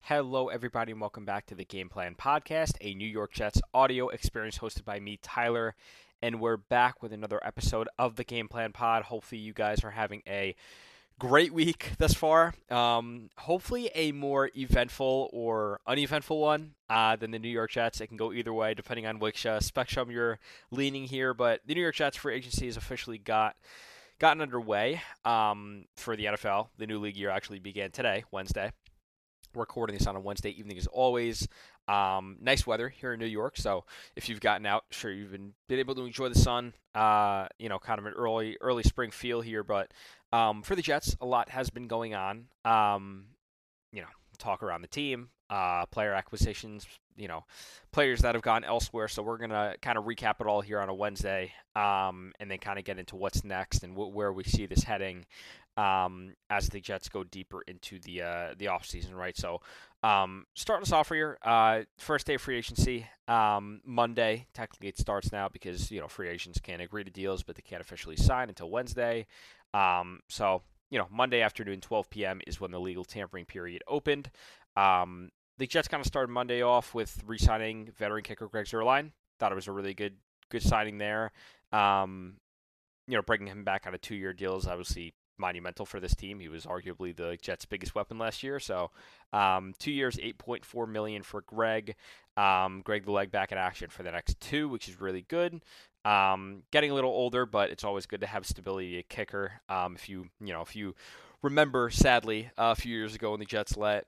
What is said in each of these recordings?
Hello, everybody, and welcome back to the Game Plan Podcast, a New York Jets audio experience hosted by me, Tyler. And we're back with another episode of the Game Plan Pod. Hopefully, you guys are having a great week thus far. Hopefully, a more eventful or uneventful one than the New York Jets. It can go either way, depending on which spectrum you're leaning here. But the New York Jets free agency has officially gotten underway for the NFL. The new league year actually began today, Wednesday. We're recording this on a Wednesday evening as always. Nice weather here in New York, so if you've gotten out, sure you've been able to enjoy the sun. Kind of an early spring feel here, but for the Jets, a lot has been going on. Talk around the team, player acquisitions, players that have gone elsewhere. So we're gonna kind of recap it all here on a Wednesday, and then kind of get into what's next and where we see this heading. As the Jets go deeper into the offseason, right? So, starting us off here, first day of free agency, Monday. Technically, it starts now because free agents can't agree to deals, but they can't officially sign until Wednesday. Monday afternoon, 12 p.m. is when the legal tampering period opened. The Jets kind of started Monday off with re-signing veteran kicker Greg Zuerlein. Thought it was a really good signing there. Bringing him back on a 2-year deal is obviously monumental for this team. He was arguably the Jets' biggest weapon last year. So 2 years, $8.4 million for Greg. Greg the leg back in action for the next 2, which is really good. Getting a little older, but it's always good to have stability at kicker. If you remember, sadly, a few years ago when the Jets let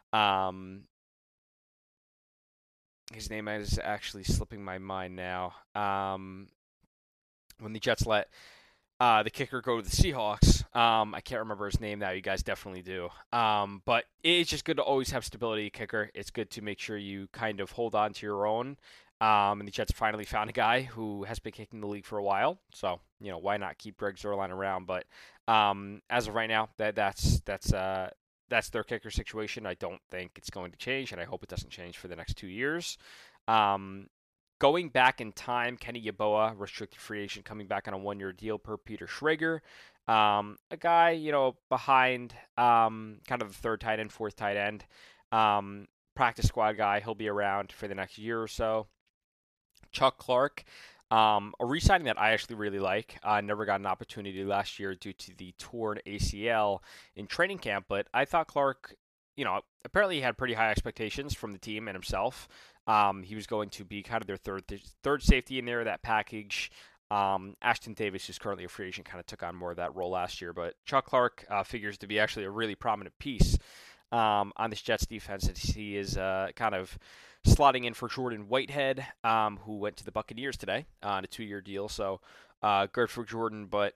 his name is actually slipping my mind now. When the Jets let the kicker go to the Seahawks. I can't remember his name now. You guys definitely do. But it's just good to always have stability at kicker. It's good to make sure you kind of hold on to your own. And the Jets finally found a guy who has been kicking the league for a while. So, why not keep Greg Zuerlein around? But as of right now, that's their kicker situation. I don't think it's going to change, and I hope it doesn't change for the next 2 years. Going back in time, Kenny Yeboah, restricted free agent, coming back on a 1-year deal per Peter Schrager. A guy, behind kind of the third tight end, fourth tight end. Practice squad guy. He'll be around for the next year or so. Chuck Clark, a re-signing that I actually really like. Never got an opportunity last year due to the torn ACL in training camp, but I thought Clark, apparently he had pretty high expectations from the team and himself. He was going to be kind of their third safety in there, that package. Ashton Davis, who's currently a free agent, kind of took on more of that role last year. But Chuck Clark figures to be actually a really prominent piece on this Jets defense. And he is kind of slotting in for Jordan Whitehead, who went to the Buccaneers today on a 2-year deal. So good for Jordan. But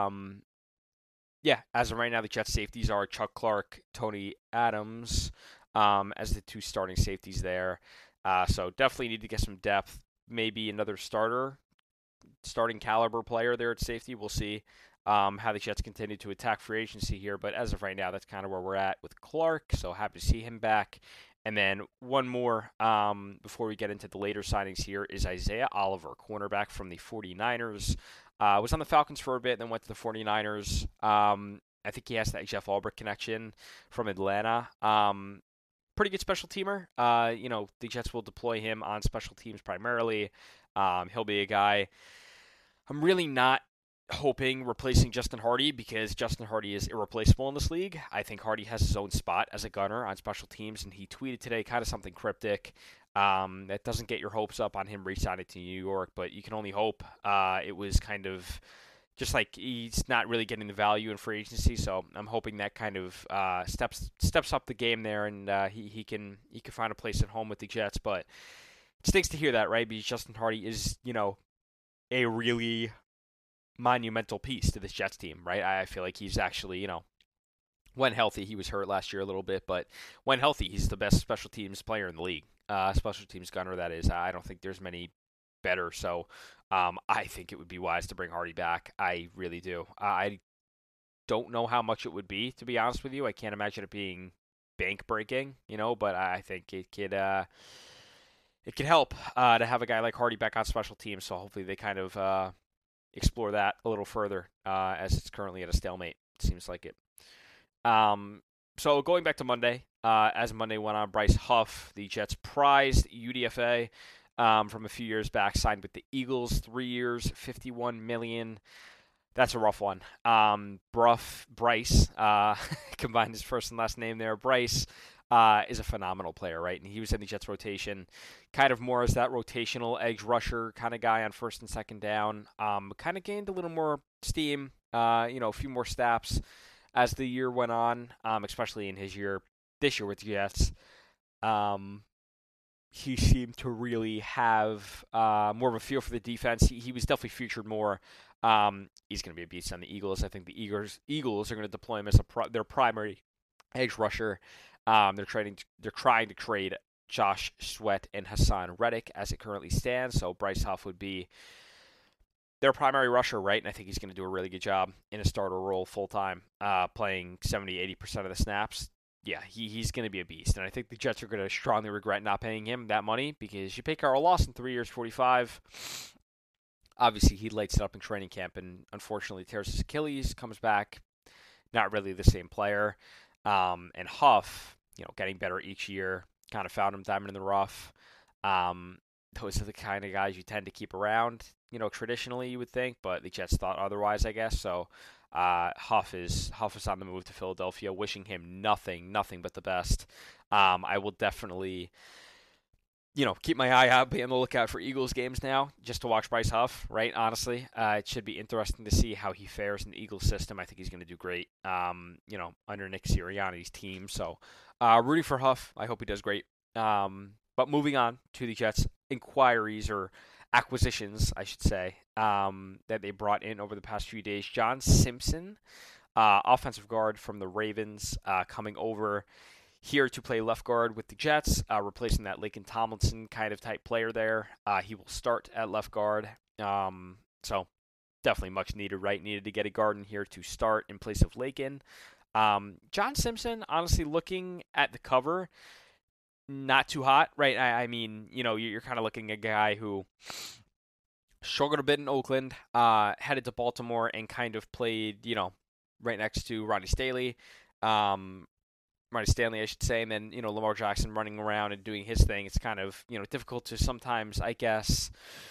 as of right now, the Jets safeties are Chuck Clark, Tony Adams as the 2 starting safeties there. So definitely need to get some depth. Maybe another starting caliber player there at safety. We'll see how the Jets continue to attack free agency here. But as of right now, that's kind of where we're at with Clark. So happy to see him back. And then one more before we get into the later signings here is Isaiah Oliver, cornerback from the 49ers. Was on the Falcons for a bit, then went to the 49ers. I think he has that Jeff Albrecht connection from Atlanta. Pretty good special teamer. The Jets will deploy him on special teams primarily. He'll be a guy I'm really not hoping replacing Justin Hardy because Justin Hardy is irreplaceable in this league. I think Hardy has his own spot as a gunner on special teams, and he tweeted today kind of something cryptic. That doesn't get your hopes up on him re-signing to New York, but you can only hope. It was kind of just like he's not really getting the value in free agency, so I'm hoping that kind of steps up the game there, and he can find a place at home with the Jets. But it stinks to hear that, right? Because Justin Hardy is a really monumental piece to this Jets team, right? I feel like he's actually when healthy, he was hurt last year a little bit, but when healthy, he's the best special teams player in the league. Special teams gunner, that is. I don't think there's many better. So I think it would be wise to bring Hardy back. I really do. I don't know how much it would be, to be honest with you. I can't imagine it being bank breaking, but I think it could help to have a guy like Hardy back on special teams. So hopefully they kind of explore that a little further as it's currently at a stalemate. It seems like it. So going back to Monday, as Monday went on. Bryce Huff, the Jets' prized UDFA from a few years back, signed with the Eagles, 3 years, $51 million. That's a rough one. Bryce, combined his first and last name there. Bryce is a phenomenal player, right? And he was in the Jets rotation, kind of more as that rotational edge rusher kind of guy on first and second down. Kind of gained a little more steam, a few more snaps as the year went on, especially in this year with the Jets. He seemed to really have more of a feel for the defense. He was definitely featured more. He's going to be a beast on the Eagles. I think the Eagles are going to deploy him as their primary edge rusher. They're trying to trade Josh Sweat and Hassan Reddick as it currently stands. So Bryce Huff would be their primary rusher, right? And I think he's going to do a really good job in a starter role full time, playing 70-80% of the snaps. Yeah, he's going to be a beast. And I think the Jets are going to strongly regret not paying him that money, because you pay Carl Lawson 3 years, 45. Obviously, he lights it up in training camp and unfortunately tears his Achilles, comes back, not really the same player. And Huff, getting better each year, kind of found him diamond in the rough. Those are the kind of guys you tend to keep around, traditionally you would think, but the Jets thought otherwise, I guess. So Huff is on the move to Philadelphia, wishing him nothing but the best. I will definitely keep my eye out, be on the lookout for Eagles games now, just to watch Bryce Huff, right? Honestly, it should be interesting to see how he fares in the Eagles system. I think he's going to do great, under Nick Sirianni's team. So, rooting for Huff. I hope he does great. But moving on to the Jets' inquiries, or acquisitions, I should say, that they brought in over the past few days. John Simpson, offensive guard from the Ravens, coming over here to play left guard with the Jets, replacing that Laken Tomlinson kind of type player there. He will start at left guard. So definitely much needed, right? Needed to get a guard in here to start in place of Laken. John Simpson, honestly, looking at the cover, not too hot, right? I mean, you're kind of looking at a guy who struggled a bit in Oakland, headed to Baltimore, and kind of played, right next to Ronnie Stanley. Ronnie Stanley, I should say, and then, Lamar Jackson running around and doing his thing. It's kind of, difficult to sometimes, I guess,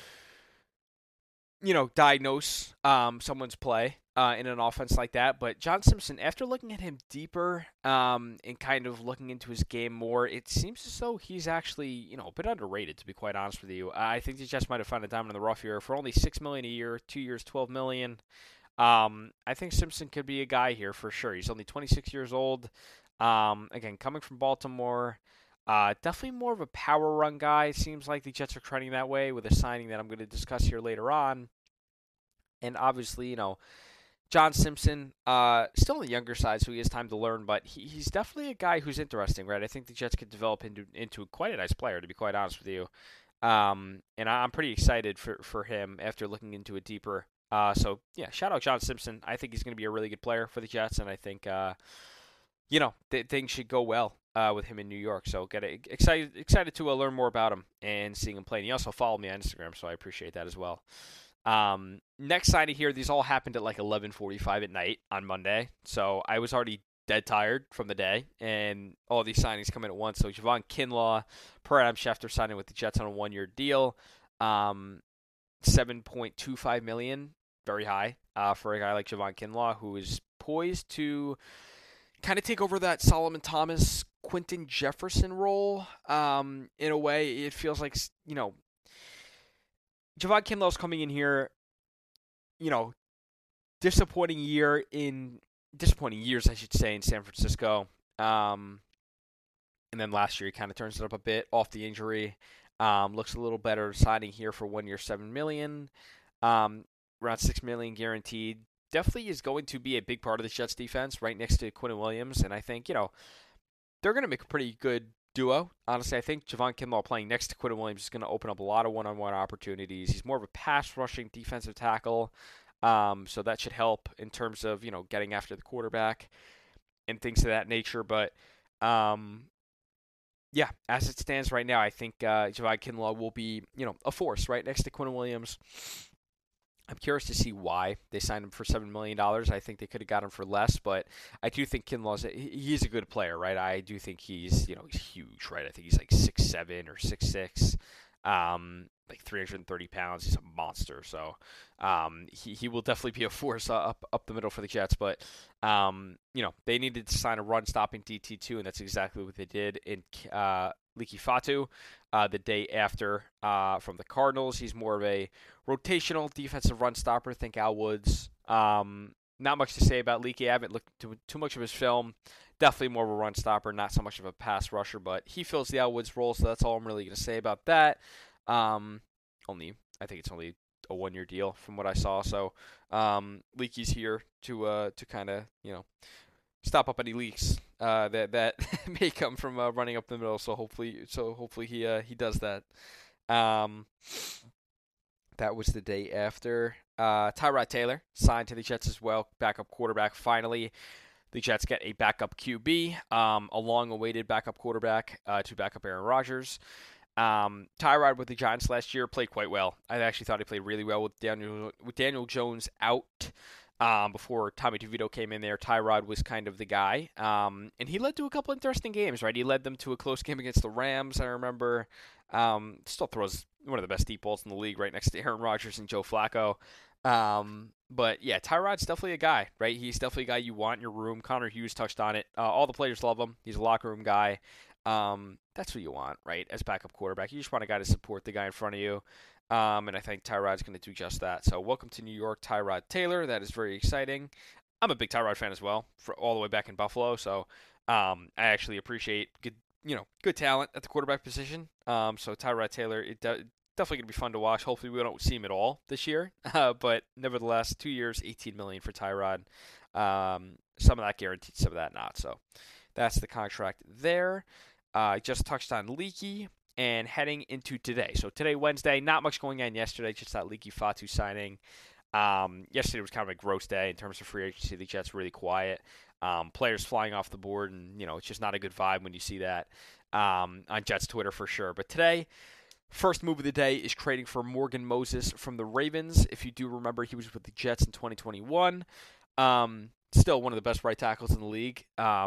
diagnose someone's play in an offense like that. But John Simpson, after looking at him deeper and kind of looking into his game more, it seems as though he's actually, a bit underrated, to be quite honest with you. I think the Jets might have found a diamond in the rough here for only $6 million a year, 2 years, $12 million. I think Simpson could be a guy here for sure. He's only 26 years old. Again, coming from Baltimore, definitely more of a power run guy. Seems like the Jets are trending that way with a signing that I'm going to discuss here later on. And obviously, John Simpson, still on the younger side, so he has time to learn, but he's definitely a guy who's interesting, right? I think the Jets could develop into quite a nice player, to be quite honest with you. And I'm pretty excited for him after looking into it deeper. So, yeah, shout out John Simpson. I think he's going to be a really good player for the Jets, and I think things should go well with him in New York. So get excited to learn more about him and seeing him play. And he also followed me on Instagram, so I appreciate that as well. Next signing here, these all happened at like 11:45 at night on Monday, so I was already dead tired from the day, and all these signings come in at once. So Javon Kinlaw, per Adam Schefter, signing with the Jets on a 1-year deal, $7.25 million, very high for a guy like Javon Kinlaw, who is poised to kind of take over that Solomon Thomas, Quentin Jefferson role. In a way, it feels like, Javon Kinlaw's coming in here, disappointing years, I should say, in San Francisco. And then last year he kind of turns it up a bit off the injury. Looks a little better signing here for 1 year, $7 million. Around $6 million guaranteed. Definitely is going to be a big part of the Jets defense, right next to Quinnen Williams. And I think, they're going to make a pretty good duo. Honestly, I think Javon Kinlaw playing next to Quinnen Williams is going to open up a lot of one-on-one opportunities. He's more of a pass-rushing defensive tackle. So that should help in terms of, getting after the quarterback and things of that nature. But, yeah, as it stands right now, I think Javon Kinlaw will be, a force right next to Quinnen Williams. I'm curious to see why they signed him for $7 million. I think they could have got him for less, but I do think Kinlaw's he's a good player, right? I do think he's huge, right? I think he's like 6'7" or 6'6", like 330 pounds. He's a monster, so he will definitely be a force up the middle for the Jets. But they needed to sign a run stopping DT2, and that's exactly what they did in Leki Fatu the day after from the Cardinals. He's more of a rotational defensive run stopper. Think Al Woods. Not much to say about Leaky. I haven't looked too much of his film. Definitely more of a run stopper, not so much of a pass rusher, but he fills the Al Woods role, so that's all I'm really going to say about that. I think it's only a 1-year deal from what I saw, so Leaky's here to kind of stop up any leaks that may come from running up the middle. So hopefully he does that. That was the day after. Tyrod Taylor signed to the Jets as well, backup quarterback. Finally, the Jets get a backup QB, a long-awaited backup quarterback to back up Aaron Rodgers. Tyrod with the Giants last year played quite well. I actually thought he played really well with Daniel Jones out. Before Tommy DeVito came in there, Tyrod was kind of the guy. And he led to a couple interesting games, right? He led them to a close game against the Rams, I remember. Still throws one of the best deep balls in the league right next to Aaron Rodgers and Joe Flacco. But yeah, Tyrod's definitely a guy, right? He's definitely a guy you want in your room. Connor Hughes touched on it. All the players love him. He's a locker room guy. That's what you want, right? As backup quarterback, you just want a guy to support the guy in front of you. And I think Tyrod's going to do just that. So welcome to New York, Tyrod Taylor. That is very exciting. I'm a big Tyrod fan as well, for all the way back in Buffalo. So I actually appreciate good talent at the quarterback position. So Tyrod Taylor, definitely going to be fun to watch. Hopefully we don't see him at all this year. But nevertheless, 2 years, $18 million for Tyrod. Some of that guaranteed, some of that not. So that's the contract there. I just touched on Leaky. And heading into today. So today, Wednesday, not much going on yesterday, just that Leki Fatu signing. Yesterday was kind of a gross day in terms of free agency. The Jets really quiet. Players flying off the board, and, it's just not a good vibe when you see that on Jets Twitter for sure. But today, first move of the day is trading for Morgan Moses from the Ravens. If you do remember, he was with the Jets in 2021. Still one of the best right tackles in the league.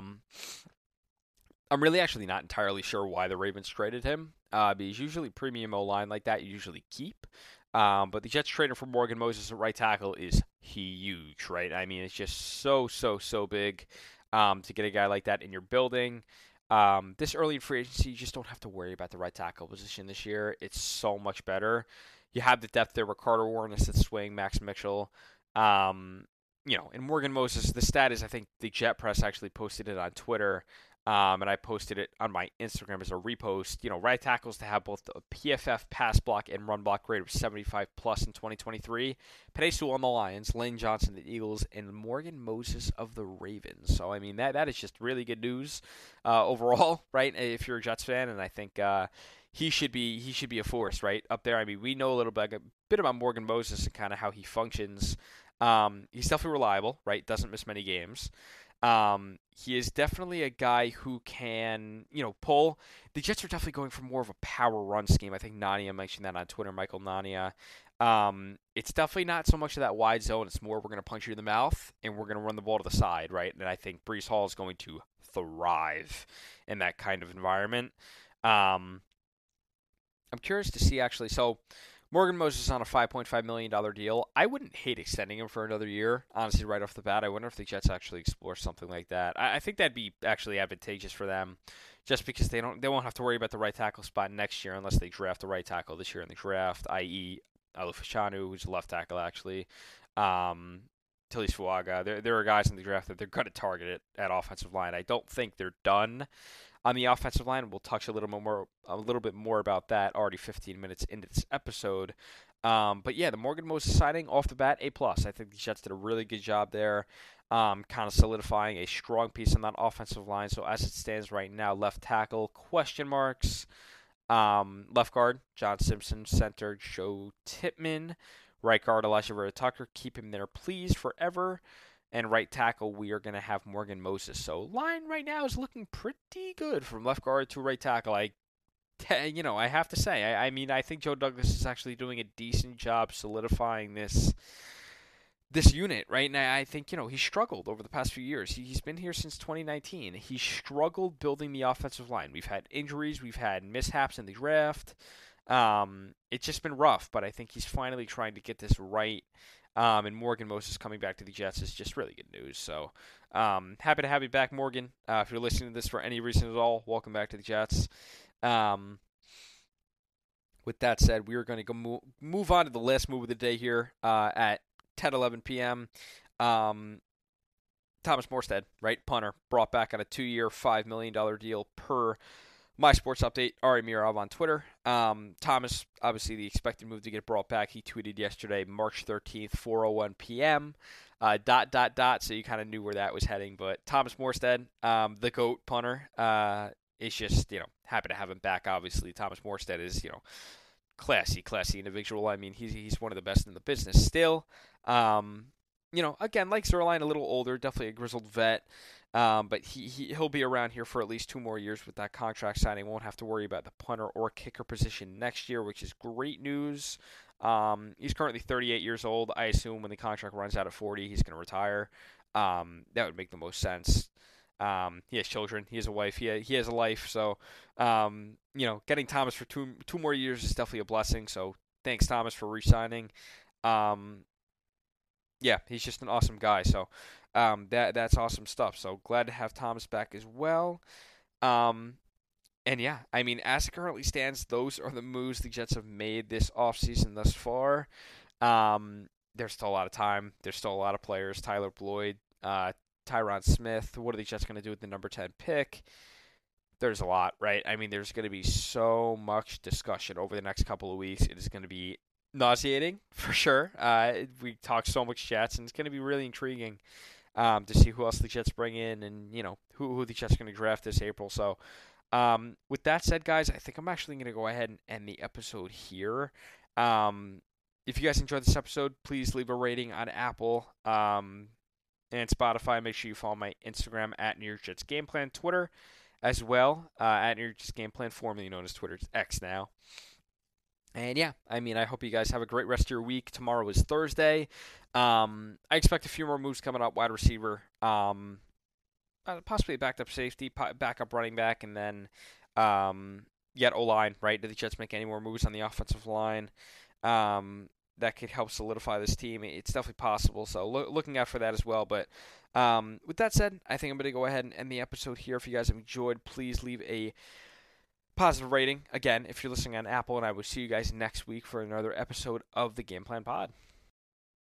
I'm really actually not entirely sure why the Ravens traded him. Because usually premium O-line like that you usually keep. But the Jets trading for Morgan Moses at right tackle is huge, right? I mean, it's just so big to get a guy like that in your building. This early in free agency, you just don't have to worry about the right tackle position this year. It's so much better. You have the depth there with Carter Warren at swing, Max Mitchell. And Morgan Moses, the stat is, I think the Jet Press actually posted it on Twitter. And I posted it on my Instagram as a repost. Right tackles to have both the PFF pass block and run block grade of 75 plus in 2023. Penei Sewell on the Lions, Lane Johnson the Eagles, and Morgan Moses of the Ravens. So I mean that is just really good news overall, right? If you're a Jets fan, and I think he should be a force right up there. I mean, we know a bit about Morgan Moses and kind of how he functions. He's definitely reliable, right? Doesn't miss many games. He is definitely a guy who can, pull. The Jets are definitely going for more of a power run scheme. I think Nania mentioned that on Twitter, Michael Nania. It's definitely not so much of that wide zone. It's more we're going to punch you in the mouth and we're going to run the ball to the side, right? And I think Breece Hall is going to thrive in that kind of environment. I'm curious to see actually. So Morgan Moses is on a $5.5 million deal. I wouldn't hate extending him for another year, honestly, right off the bat. I wonder if the Jets actually explore something like that. I think that'd be actually advantageous for them, just because they won't have to worry about the right tackle spot next year unless they draft the right tackle this year in the draft, i.e. Alu Fashanu, who's a left tackle, actually. Tilly Swaga. There are guys in the draft that they're going to target it at offensive line. I don't think they're done on the offensive line. We'll touch a little bit more about that already 15 minutes into this episode. But yeah, the Morgan Moses signing off the bat, A+. I think the Jets did a really good job there, kind of solidifying a strong piece on that offensive line. So as it stands right now, left tackle, question marks. Left guard, John Simpson. Center, Joe Tippmann. Right guard, Elijah Vera Tucker. Keep him there, please, forever. And right tackle, we are going to have Morgan Moses. So line right now is looking pretty good from left guard to right tackle. I I have to say, I mean, I think Joe Douglas is actually doing a decent job solidifying this unit, right? And I think, he struggled over the past few years. He's been here since 2019. He struggled building the offensive line. We've had injuries, we've had mishaps in the draft. It's just been rough, but I think he's finally trying to get this right. And Morgan Moses coming back to the Jets is just really good news. So, happy to have you back, Morgan. If you're listening to this for any reason at all, welcome back to the Jets. With that said, we are going to go move on to the last move of the day here at 10:11 p.m. Thomas Morstead, right, punter, brought back on a 2-year, $5 million deal per My Sports Update, Ari Mirov on Twitter. Thomas, obviously the expected move to get brought back. He tweeted yesterday, March 13th, 4:01 p.m. So you kind of knew where that was heading. But Thomas Morstead, the GOAT punter, is just, happy to have him back. Obviously, Thomas Morstead is, classy individual. I mean, he's one of the best in the business still. Again, like Zuerlein, a little older, definitely a grizzled vet. But he'll be around here for at least 2 more years with that contract signing. Won't have to worry about the punter or kicker position next year, which is great news. He's currently 38 years old. I assume when the contract runs out at 40, he's going to retire. That would make the most sense. He has children. He has a wife. He has a life. So, getting Thomas for two more years is definitely a blessing. So, thanks, Thomas, for re-signing. He's just an awesome guy. So, that's awesome stuff. So, glad to have Thomas back as well. And yeah, I mean, as it currently stands, those are the moves the Jets have made this offseason thus far. There's still a lot of time. There's still a lot of players. Tyler Boyd, Tyron Smith. What are the Jets going to do with the number 10 pick? There's a lot, right? I mean, there's going to be so much discussion over the next couple of weeks. It is going to be nauseating, for sure. We talk so much Jets, and it's going to be really intriguing to see who else the Jets bring in and, who the Jets are going to draft this April. So, with that said, guys, I think I'm actually going to go ahead and end the episode here. If you guys enjoyed this episode, please leave a rating on Apple and Spotify. Make sure you follow my Instagram at New York Jets Game Plan, Twitter as well, at New York Jets Game Plan, formerly known as Twitter. It's X now. And yeah, I mean, I hope you guys have a great rest of your week. Tomorrow is Thursday. I expect a few more moves coming up, wide receiver, possibly a backed-up safety, backup running back, and then yet O-line, right? Did the Jets make any more moves on the offensive line that could help solidify this team? It's definitely possible, so looking out for that as well. But with that said, I think I'm going to go ahead and end the episode here. If you guys have enjoyed, please leave a positive rating, again, if you're listening on Apple, and I will see you guys next week for another episode of the Game Plan Pod.